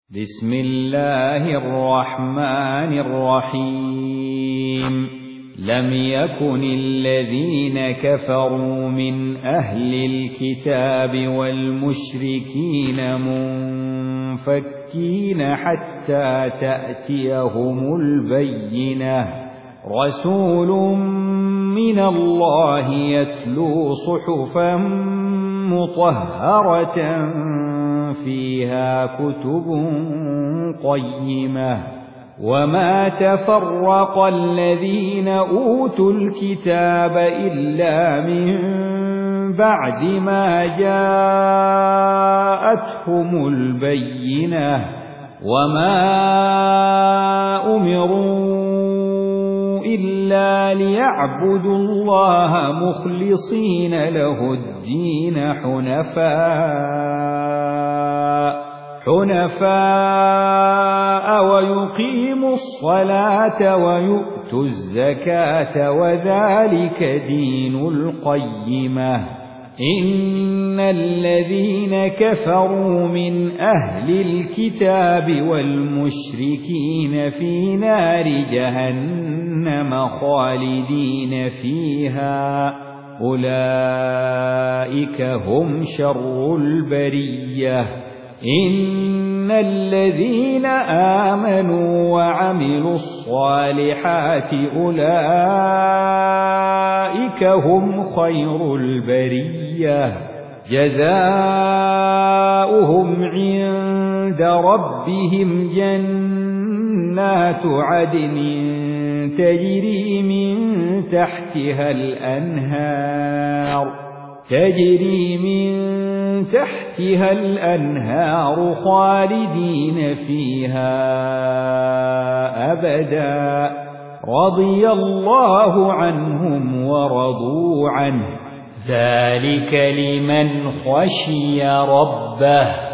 بسم الله الرحمن الرحيم لم يكن الذين كفروا من أهل الكتاب والمشركين منفكين حتى تأتيهم البينة رسول من الله يتلو صحفا مطهرة فيها كتب قيمة وما تفرق الذين أوتوا الكتاب إلا من بعد ما جاءتهم البينة وما أمروا إلا ليعبدوا الله مخلصين له الدين حنفاء ويقيموا الصلاة ويؤتوا الزكاة وذلك دين القيمة إن الذين كفروا من أهل الكتاب والمشركين في نار جهنم خالدين فيها أولئك هم شر البرية إن الذين آمنوا وعملوا الصالحات أولئك هم خير البرية جزاؤهم عند ربهم جنات عدن تجري من تحتها الأنهار خالدين فيها أبدا رضي الله عنهم ورضوا عنه ذلك لمن خشي ربه.